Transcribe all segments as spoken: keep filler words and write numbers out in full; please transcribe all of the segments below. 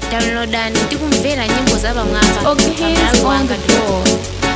Downloadani tikumvera nyimbo za Bamwamba. Okay, on the floor.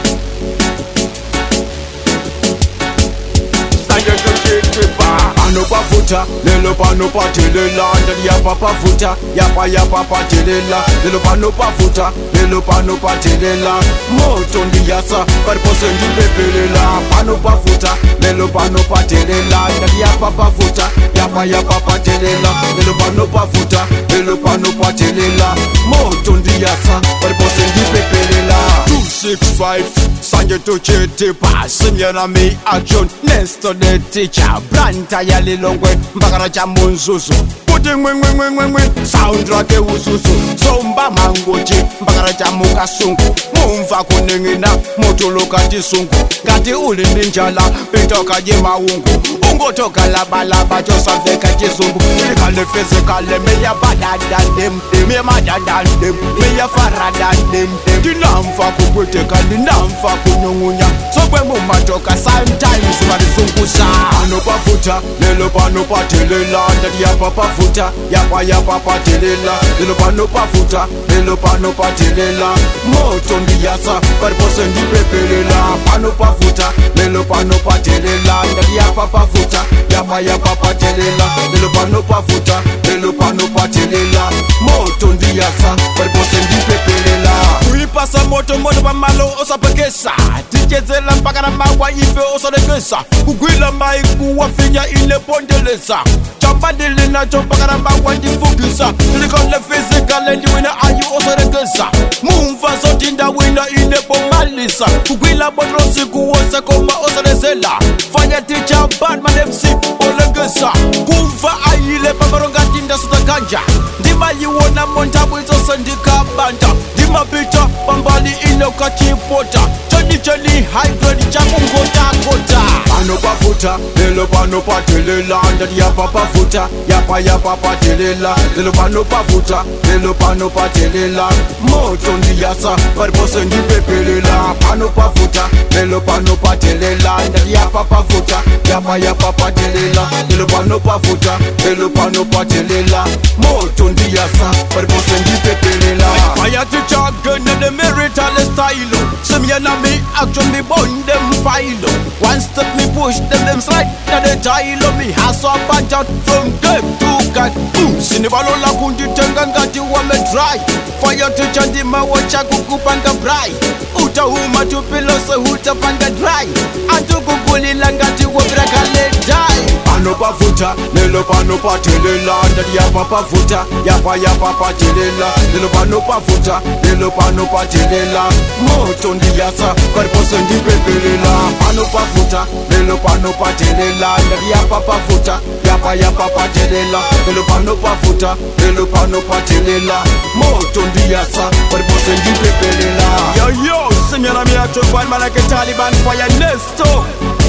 Pano pavuta, lelo pano patelela, ndani ya papa vuta, yapa yapa patelela, lelo pano pavuta, lelo pano patelela, moto ndiyasa, paripose ndipepelela, pano pavuta, lelo pano patelela, ndani ya papa vuta, yapa yapa patelela, lelo pano pavuta, lelo pano patelela, moto ndiyasa, paripose ndipepelela. two six five Sanje to chete pa simyana me action Nesto the teacher Branta ya lilongwe Mbakara cha munzuzu Puti ngwe ngwe ngwe ngwe ngwe Soundtrack e ususu Somba mangochi Mbakara cha mukasungu Mumva kuningina Motuluka tisungu Ngati uli ninjala Pitoka jima ungu Ungo toka laba laba Josa veka jizumbu Kale fizikale Meya badadan dem dem Meya madadan dem Meya faradan dem dem Dinamfa kubwete kali Namfa kunyungunya Sogwe mumatoka sometimes Marizungusa Pano pavuta Lelo pano patelela Ndadi ya papa vuta Yapa yapa patelela Lelo pano pavuta Lelo pano patelela Moto ndiyasa Paripose ndipepelela Pano pavuta Lelo pano patelela Ndadi ya papa vuta Yapa yapa patelela Lelo pano pavuta Lelo pano patelela Moto ndiyasa Paripose ndipepelela Kuipasa moto moto pamalo osapekesa Tichezela mpaka na mawa ife osadekesa Kugwila maiku wafinya ile pondelesa Chambandili na chompaka na mawa ndifugisa Likole fizikale ndiwina ayu osadekesa Mumva sotinda wina ine pomalisa Kugwila bonrosi kuwose koma osadesela Fanya ticha badman M C olegesa Kumva ayile pamaronga tinda sotakanja Ndima yiwona montabu izo sendika banta Ndima pita pambali ine ukachipota Chani chani high grade chaku ngota ngota Pano pavuta, lelo pano patelela Ndadi ya papa vuta, yapa yapa patelela Lelo pano pavuta, lelo pano patelela Moto ndiyasa, paripose ndipepelela Pano pavuta, lelo pano patelela Ndadi ya papa vuta, yapa yapa patelela Lelo pano pavuta, lelo pano patelela Moto ndiyasa, paripose ndipepelela Fire to jargon and the marital style Simyana me action me bond them file One step me push them them slide na the tile me has a bunch out from game to cat Boom sinibalola kundi tenga ngati wame dry Fire to chandi mawacha kukupanga brai Uta huma tupilose huta panga dry Antu kukuli langati wabiraka le die Pano pavuta, lelo pano patelela Ndadi ya papa vuta, yapa yapa patelela Lelo pano pavuta, lelo pano patelela Moto ndiyasa, paripose ndipepelela Pano pavuta, lelo pano patelela Ndadi ya papa vuta, yapa yapa patelela Lelo pano pavuta, lelo pano patelela Moto ndiyasa, paripose ndipepelela Yo yo, simyana mi action Kwa manake Taliban fire Nesto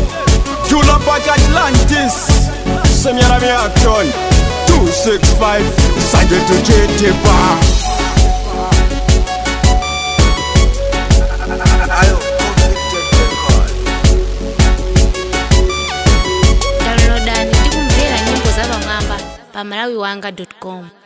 Tula Park Atlantis Semyana mi action two six five Sanje to chete pa Downloadani tikumvera nyimbo za Bamwamba pa malawi wanga dot com.